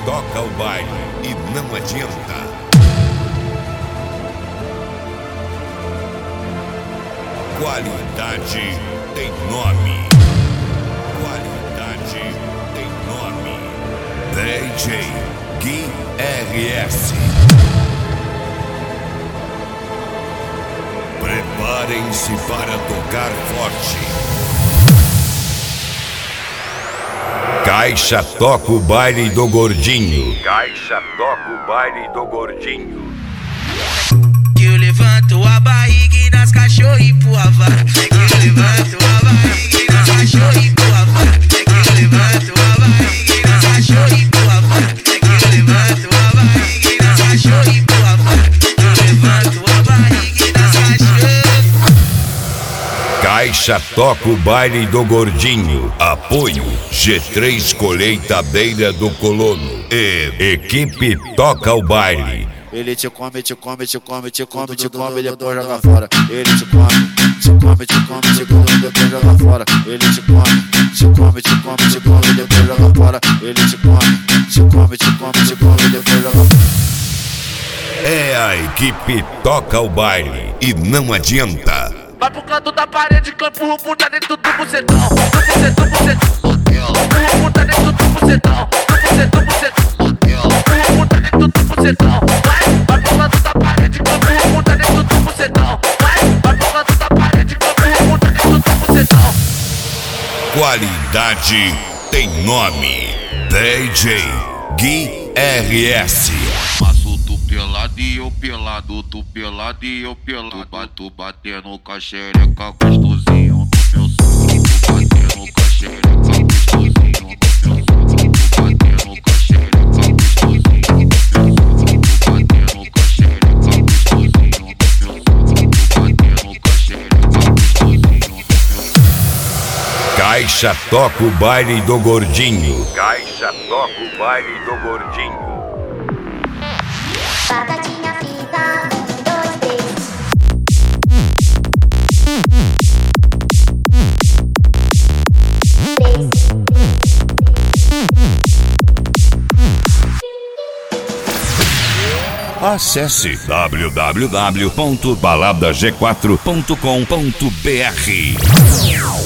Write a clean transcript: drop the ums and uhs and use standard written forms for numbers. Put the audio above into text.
toca o baile e não adianta. Qualidade tem nome. Qualidade tem nome. DJ Gui RS. Preparem-se para tocar forte. Caixa toca o baile do gordinho. Caixa toca o baile do gordinho. Que eu levanto a barriga e nas cachorro e empurra a vara. Que eu levanto a barriga e nas cachorro e empurra a vara. Que eu levanto a barriga e nas cachorro e empurra a vara. Que eu levanto a barriga e nas cachorro e empurra a vara. Que eu levanto a barriga e nas cachorro. Caixa toca o baile do gordinho. Apoio G3 Colheita Beira do Colono. E equipe toca o baile. Ele te come, te come, te come, te come, te come e depois joga fora. Ele te come, te come, te come, te come e depois joga fora. Ele te come, te come, te come, te come e depois joga fora. Ele te come, te come, te come, te come e depois joga fora. É a equipe toca o baile e não adianta. Vai pro canto da parede, campo rumo tá dentro do bucetão. Do bucetão. Rumo tá dentro do bucetão. Do bucetão. Rumo tá dentro do bucetão. Vai pro canto da parede, campo rumo tá dentro do bucetão. Vai pro canto da parede, campo rumo tá dentro do bucetão. Qualidade tem nome. DJ Gui RS. Passo tu pelado e eu pelado, tu pelado e eu pelado. Tu batendo com a xereca gostosinho no meu sonho. Tu batendo com a xereca gostosinho no meu sonho. Tu batendo com a xereca gostosinho no meu sonho. Tu batendo com a xereca gostosinho no meu sonho. Tu batendo com a xereca gostosinho no meu sonho. Caixa toca o baile do gordinho. Caixa toca o baile do gordinho. Batatinha frita, 1, 2, 3. Acesse www.baladag4.com.br.